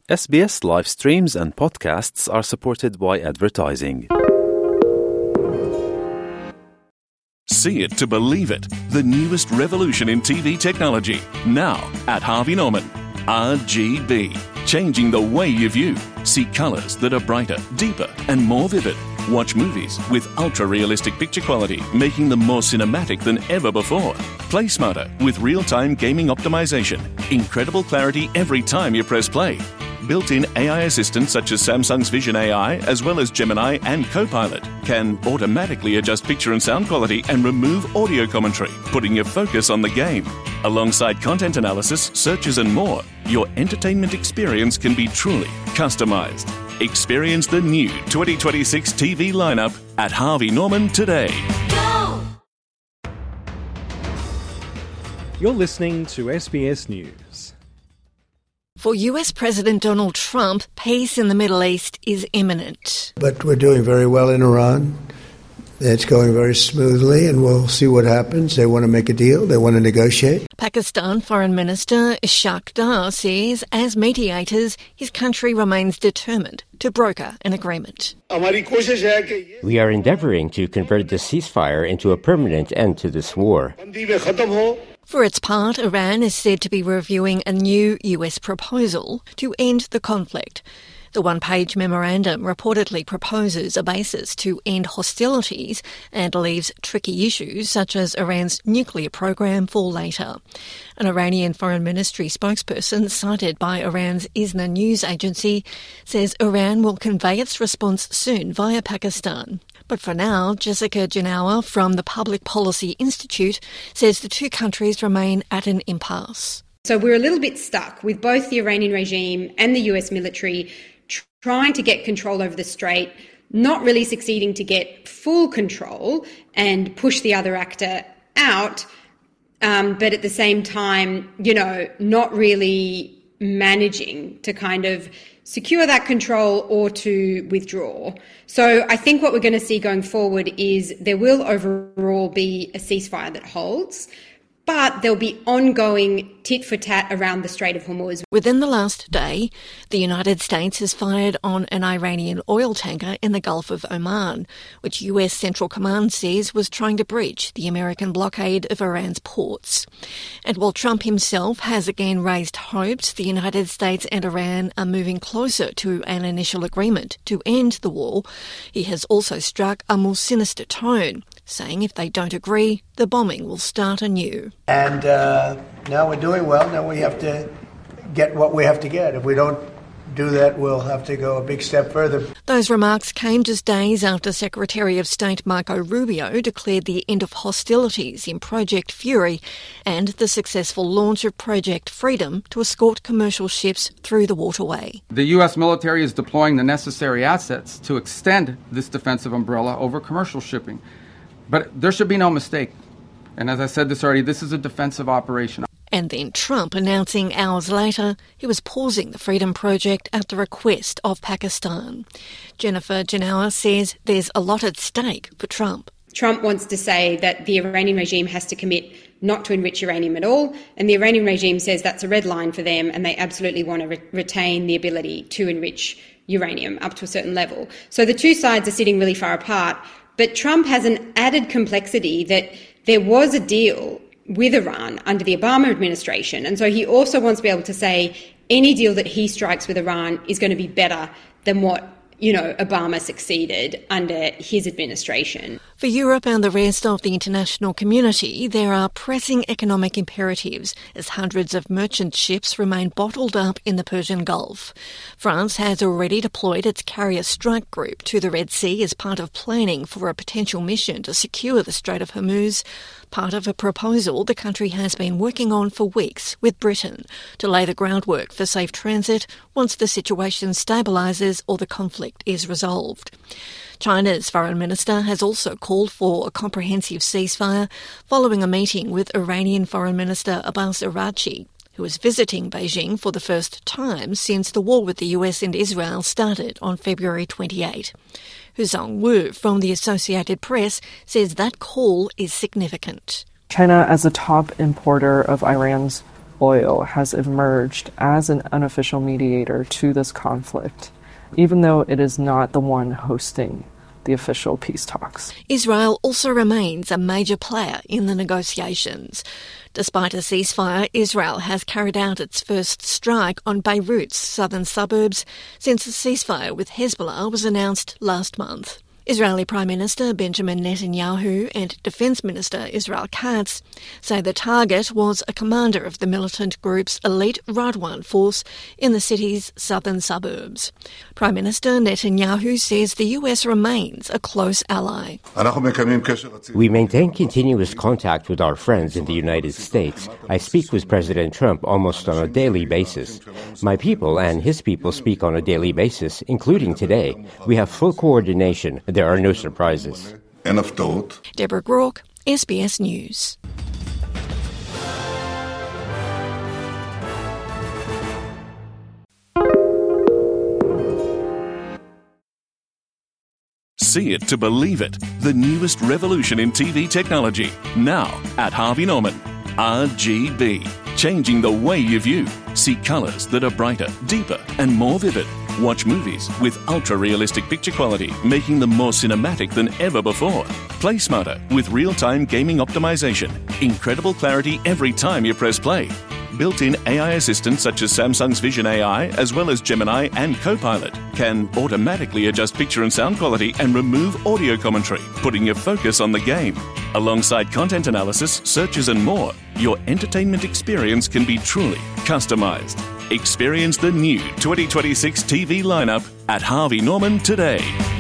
SBS live streams and podcasts are supported by advertising. See it to believe it. The newest revolution in TV technology. Now at Harvey Norman. RGB. Changing the way you view. See colours that are brighter, deeper and more vivid. Watch movies with ultra-realistic picture quality, making them more cinematic than ever before. Play smarter with real-time gaming optimization. Incredible clarity every time you press play. Built-in AI assistants such as Samsung's Vision AI, as well as Gemini and Copilot, can automatically adjust picture and sound quality and remove audio commentary, putting your focus on the game. Alongside content analysis, searches and more, your entertainment experience can be truly customized. Experience the new 2026 TV lineup at Harvey Norman today. Go! You're listening to SBS News. For US President Donald Trump, peace in the Middle East is imminent. But we're doing very well in Iran. It's going very smoothly, and we'll see what happens. They want to make a deal. They want to negotiate. Pakistan Foreign Minister Ishaq Dar says, as mediators, his country remains determined to broker an agreement. We are endeavouring to convert the ceasefire into a permanent end to this war. For its part, Iran is said to be reviewing a new US proposal to end the conflict. The one-page memorandum reportedly proposes a basis to end hostilities and leaves tricky issues such as Iran's nuclear program for later. An Iranian Foreign Ministry spokesperson cited by Iran's ISNA news agency says Iran will convey its response soon via Pakistan. But for now, Jessica Janower from the Public Policy Institute says the two countries remain at an impasse. So we're a little bit stuck with both the Iranian regime and the US military trying to get control over the Strait, not really succeeding to get full control and push the other actor out, but at the same time, not really managing to kind of secure that control or to withdraw. So I think what we're going to see going forward is there will overall be a ceasefire that holds, but there'll be ongoing tit-for-tat around the Strait of Hormuz. Within the last day, the United States has fired on an Iranian oil tanker in the Gulf of Oman, which US Central Command says was trying to breach the American blockade of Iran's ports. And while Trump himself has again raised hopes the United States and Iran are moving closer to an initial agreement to end the war, he has also struck a more sinister tone, saying if they don't agree, the bombing will start anew. And now we're doing well. Now we have to get what we have to get. If we don't do that, we'll have to go a big step further. Those remarks came just days after Secretary of State Marco Rubio declared the end of hostilities in Project Fury and the successful launch of Project Freedom to escort commercial ships through the waterway. The U.S. military is deploying the necessary assets to extend this defensive umbrella over commercial shipping. But there should be no mistake. And as I said this already, this is a defensive operation. And then Trump announcing hours later he was pausing the Freedom Project at the request of Pakistan. Jennifer Janower says there's a lot at stake for Trump. Trump wants to say that the Iranian regime has to commit not to enrich uranium at all, and the Iranian regime says that's a red line for them and they absolutely want to retain the ability to enrich uranium up to a certain level. So the two sides are sitting really far apart, but Trump has an added complexity that there was a deal with Iran under the Obama administration. And so he also wants to be able to say any deal that he strikes with Iran is going to be better than what, Obama succeeded under his administration. For Europe and the rest of the international community, there are pressing economic imperatives as hundreds of merchant ships remain bottled up in the Persian Gulf. France has already deployed its carrier strike group to the Red Sea as part of planning for a potential mission to secure the Strait of Hormuz, part of a proposal the country has been working on for weeks with Britain to lay the groundwork for safe transit once the situation stabilises or the conflict is resolved. China's foreign minister has also called for a comprehensive ceasefire following a meeting with Iranian Foreign Minister Abbas Araghchi, who is visiting Beijing for the first time since the war with the US and Israel started on February 28. Huzong Wu from the Associated Press says that call is significant. China, as a top importer of Iran's Oil has emerged as an unofficial mediator to this conflict, even though it is not the one hosting the official peace talks. Israel also remains a major player in the negotiations. Despite a ceasefire, Israel has carried out its first strike on Beirut's southern suburbs since a ceasefire with Hezbollah was announced last month. Israeli Prime Minister Benjamin Netanyahu and Defence Minister Israel Katz say the target was a commander of the militant group's elite Radwan force in the city's southern suburbs. Prime Minister Netanyahu says the US remains a close ally. We maintain continuous contact with our friends in the United States. I speak with President Trump almost on a daily basis. My people and his people speak on a daily basis, including today. We have full coordination. There are no surprises. Deborah Grauke, SBS News. See it to believe it. The newest revolution in TV technology. Now at Harvey Norman. RGB. Changing the way you view. See colours that are brighter, deeper and more vivid. Watch movies with ultra-realistic picture quality, making them more cinematic than ever before. Play smarter with real-time gaming optimization. Incredible clarity every time you press play. Built-in AI assistants such as Samsung's Vision AI, as well as Gemini and Copilot, can automatically adjust picture and sound quality and remove audio commentary, putting your focus on the game. Alongside content analysis, searches and more, your entertainment experience can be truly customized. Experience the new 2026 TV lineup at Harvey Norman today.